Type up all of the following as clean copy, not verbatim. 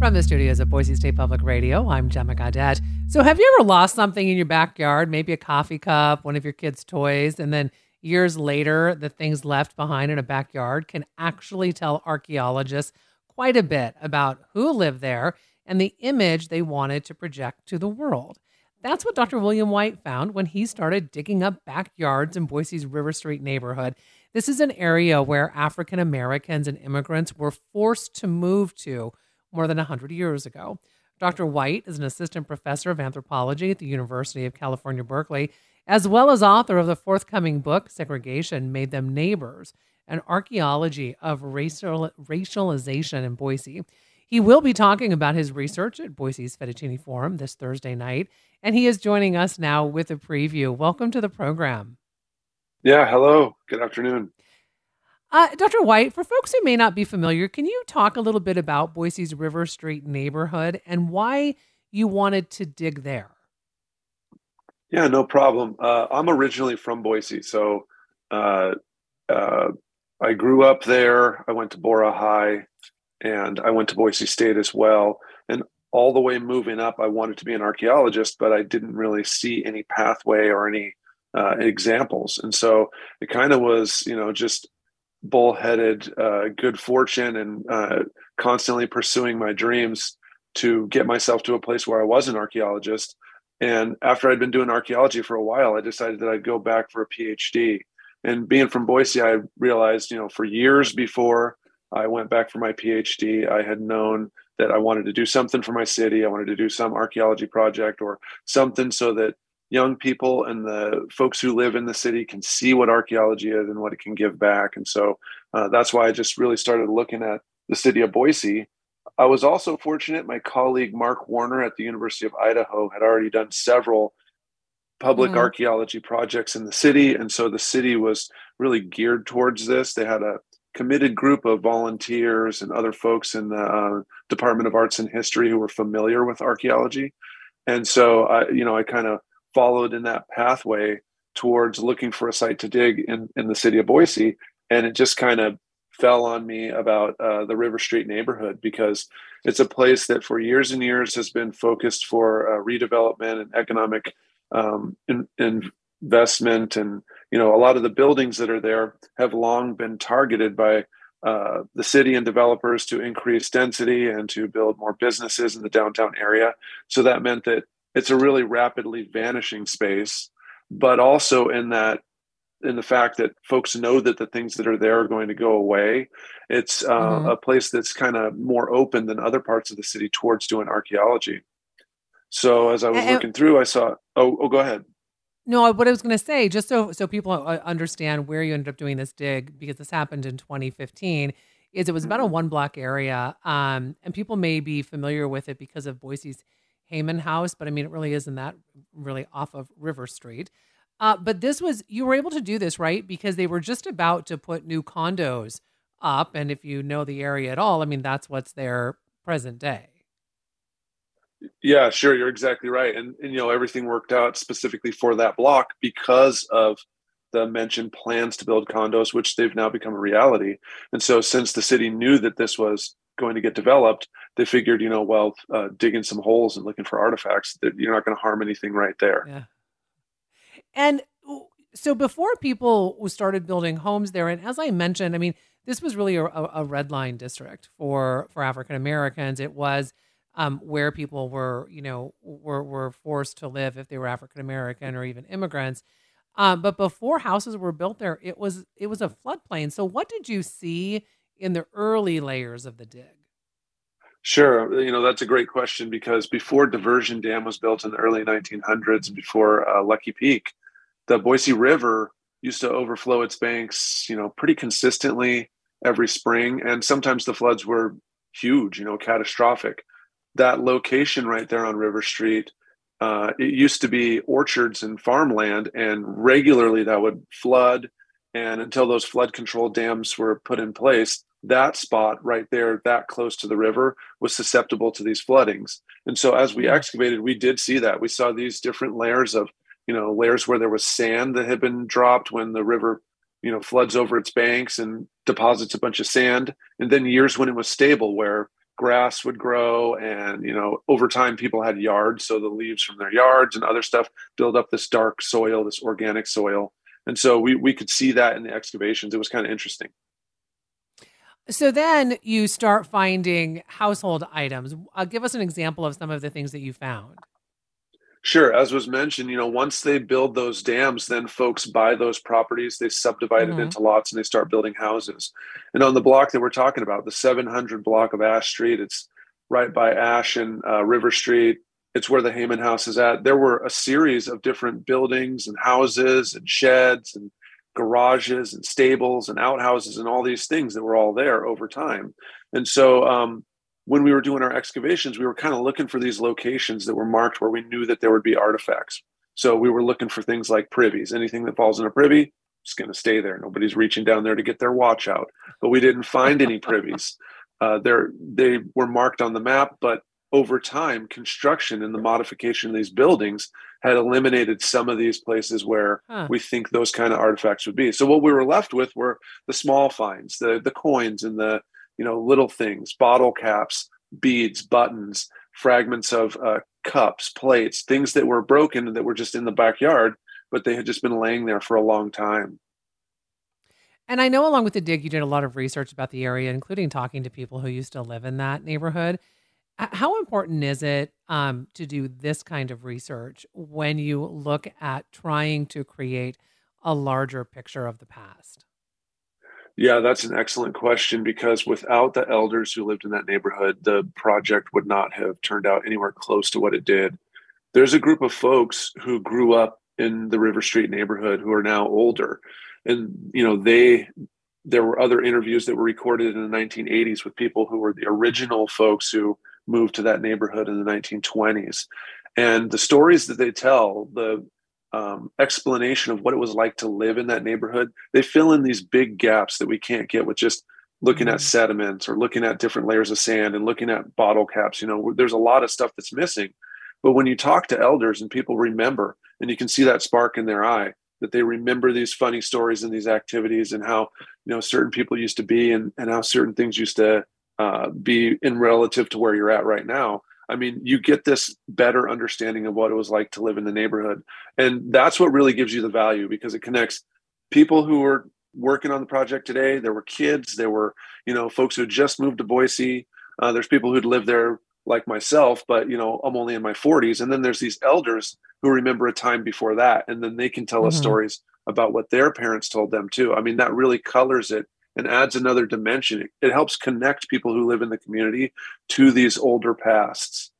From the studios of Boise State Public Radio, I'm Gemma Gaudette. So have you ever lost something in your backyard, maybe a coffee cup, one of your kids' toys, and then years later, the things left behind in a backyard can actually tell archaeologists quite a bit about who lived there and the image they wanted to project to the world? That's what Dr. William White found when he started digging up backyards in Boise's River Street neighborhood. This is an area where African Americans and immigrants were forced to move to more than 100 years ago. Dr. White is an assistant professor of anthropology at the University of California, Berkeley, as well as author of the forthcoming book, Segregation Made Them Neighbors, an archaeology of racialization in Boise. He will be talking about his research at Boise's Fettuccine Forum this Thursday night, and he is joining us now with a preview. Welcome to the program. Yeah, hello. Good afternoon. Dr. White, for folks who may not be familiar, can you talk a little bit about Boise's River Street neighborhood and why you wanted to dig there? Yeah, no problem. I'm originally from Boise, so I grew up there. I went to Bora High, and I went to Boise State as well. And all the way moving up, I wanted to be an archaeologist, but I didn't really see any pathway or any examples. And so it kind of was, just bullheaded good fortune and constantly pursuing my dreams to get myself to a place where I was an archaeologist. And after I'd been doing archaeology for a while, I decided that I'd go back for a PhD. And being from Boise, I realized, for years before I went back for my PhD, I had known that I wanted to do something for my city. I wanted to do some archaeology project or something so that young people and the folks who live in the city can see what archaeology is and what it can give back. And so that's why I just really started looking at the city of Boise. I was also fortunate. My colleague, Mark Warner at the University of Idaho, had already done several public archaeology projects in the city. And so the city was really geared towards this. They had a committed group of volunteers and other folks in the Department of Arts and History who were familiar with archaeology. And so I kind of followed in that pathway towards looking for a site to dig in the city of Boise. And it just kind of fell on me about the River Street neighborhood, because it's a place that for years and years has been focused for redevelopment and economic investment. And, a lot of the buildings that are there have long been targeted by the city and developers to increase density and to build more businesses in the downtown area. So that meant that it's a really rapidly vanishing space, but also in the fact that folks know that the things that are there are going to go away. It's a place that's kind of more open than other parts of the city towards doing archaeology. So as I was looking through, I saw, go ahead. No, what I was going to say, just so people understand where you ended up doing this dig, because this happened in 2015, is it was about a one-block area, and people may be familiar with it because of Boise's Heyman House, but I mean, it really isn't that really off of River Street. But you were able to do this, right? Because they were just about to put new condos up. And if you know the area at all, I mean, that's what's there present day. Yeah, sure. You're exactly right. And everything worked out specifically for that block because of the mentioned plans to build condos, which they've now become a reality. And so since the city knew that this was going to get developed, they figured, digging some holes and looking for artifacts, that you're not going to harm anything right there. Yeah. And so before people started building homes there, and as I mentioned, I mean, this was really a red line district for African Americans. It was where people were forced to live if they were African American or even immigrants. But before houses were built there, it was a floodplain. So what did you see in the early layers of the dig? Sure. That's a great question, because before Diversion Dam was built in the early 1900s, before Lucky Peak, the Boise River used to overflow its banks, pretty consistently every spring. And sometimes the floods were huge, catastrophic. That location right there on River Street, it used to be orchards and farmland, and regularly that would flood. And until those flood control dams were put in place, that spot right there, that close to the river, was susceptible to these floodings. And so as we excavated, we did see that. We saw these different layers of, layers where there was sand that had been dropped when the river, floods over its banks and deposits a bunch of sand. And then years when it was stable, where grass would grow. And, over time, people had yards. So the leaves from their yards and other stuff build up this dark soil, this organic soil. And so we could see that in the excavations. It was kind of interesting. So then you start finding household items. Give us an example of some of the things that you found. Sure. As was mentioned, once they build those dams, then folks buy those properties, they subdivide it Hmm. into lots and they start building houses. And on the block that we're talking about, the 700 block of Ash Street, it's right by Ash and River Street. It's where the Heyman House is at. There were a series of different buildings and houses and sheds and garages and stables and outhouses and all these things that were all there over time. And so when we were doing our excavations, we were kind of looking for these locations that were marked where we knew that there would be artifacts. So we were looking for things like privies. Anything that falls in a privy, it's going to stay there. Nobody's reaching down there to get their watch out. But we didn't find any privies. They were marked on the map, but over time, construction and the modification of these buildings had eliminated some of these places where Huh. we think those kind of artifacts would be. So what we were left with were the small finds, the coins and the little things, bottle caps, beads, buttons, fragments of cups, plates, things that were broken and that were just in the backyard, but they had just been laying there for a long time. And I know along with the dig, you did a lot of research about the area, including talking to people who used to live in that neighborhood. How important is it to do this kind of research when you look at trying to create a larger picture of the past? Yeah, that's an excellent question because without the elders who lived in that neighborhood, the project would not have turned out anywhere close to what it did. There's a group of folks who grew up in the River Street neighborhood who are now older. And, there were other interviews that were recorded in the 1980s with people who were the original folks who moved to that neighborhood in the 1920s. And the stories that they tell, the explanation of what it was like to live in that neighborhood, they fill in these big gaps that we can't get with just looking at Mhm. sediments or looking at different layers of sand and looking at bottle caps. There's a lot of stuff that's missing. But when you talk to elders and people remember, and you can see that spark in their eye, that they remember these funny stories and these activities and how, certain people used to be and how certain things used to be in relative to where you're at right now. I mean, you get this better understanding of what it was like to live in the neighborhood. And that's what really gives you the value because it connects people who are working on the project today. There were kids, there were, folks who had just moved to Boise. There's people who'd lived there like myself, but, I'm only in my 40s. And then there's these elders who remember a time before that. And then they can tell us Mhm. stories about what their parents told them too. I mean, that really colors it and adds another dimension. It helps connect people who live in the community to these older pasts.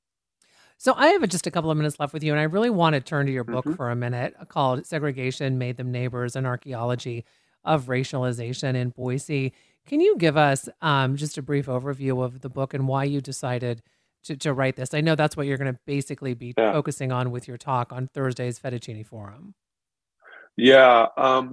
So I have just a couple of minutes left with you, and I really want to turn to your book Hmm. for a minute called Segregation Made Them Neighbors, an Archaeology of Racialization in Boise. Can you give us just a brief overview of the book and why you decided to write this? I know that's what you're going to basically be Yeah. focusing on with your talk on Thursday's Fettuccine Forum. Yeah.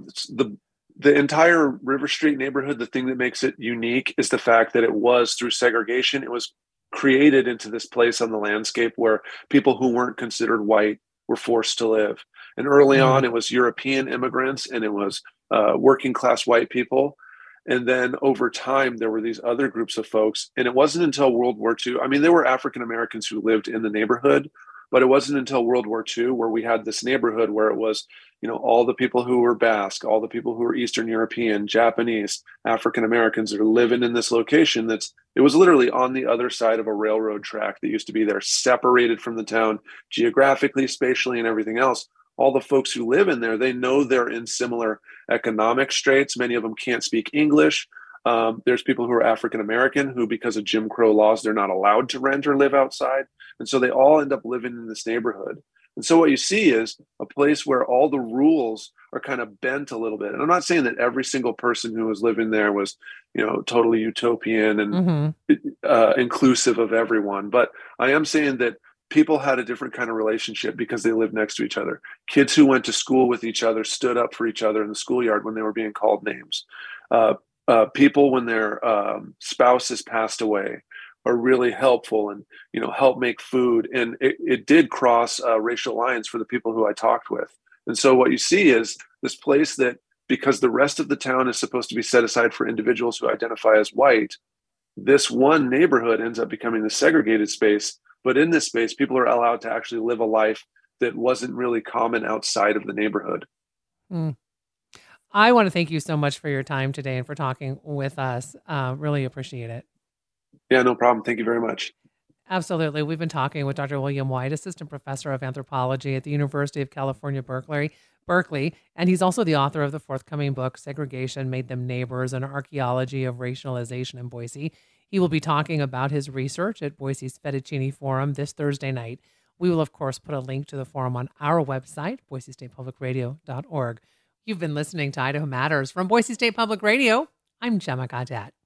The entire River Street neighborhood, the thing that makes it unique is the fact that it was through segregation. It was created into this place on the landscape where people who weren't considered white were forced to live. And early Mm, on, it was European immigrants and it was working class white people. And then over time, there were these other groups of folks. And it wasn't until World War II. I mean, there were African Americans who lived in the neighborhood, but it wasn't until World War II where we had this neighborhood where it was, all the people who were Basque, all the people who were Eastern European, Japanese, African Americans that are living in this location it was literally on the other side of a railroad track that used to be there, separated from the town geographically, spatially, and everything else. All the folks who live in there, they know they're in similar economic straits. Many of them can't speak English. There's people who are African American who, because of Jim Crow laws, they're not allowed to rent or live outside. And so they all end up living in this neighborhood. And so what you see is a place where all the rules are kind of bent a little bit. And I'm not saying that every single person who was living there was, totally utopian and mhm. inclusive of everyone. But I am saying that people had a different kind of relationship because they lived next to each other. Kids who went to school with each other stood up for each other in the schoolyard when they were being called names. People, when their spouses passed away, are really helpful and help make food. And it did cross racial lines for the people who I talked with. And so what you see is this place that, because the rest of the town is supposed to be set aside for individuals who identify as white, this one neighborhood ends up becoming the segregated space. But in this space, people are allowed to actually live a life that wasn't really common outside of the neighborhood. Mm. I want to thank you so much for your time today and for talking with us. Really appreciate it. Yeah, no problem. Thank you very much. Absolutely. We've been talking with Dr. William White, Assistant Professor of Anthropology at the University of California, Berkeley, and he's also the author of the forthcoming book, Segregation Made Them Neighbors, an archaeology of racialization in Boise. He will be talking about his research at Boise's Fettuccine Forum this Thursday night. We will, of course, put a link to the forum on our website, boisestatepublicradio.org. You've been listening to Idaho Matters from Boise State Public Radio. I'm Gemma Gaudet.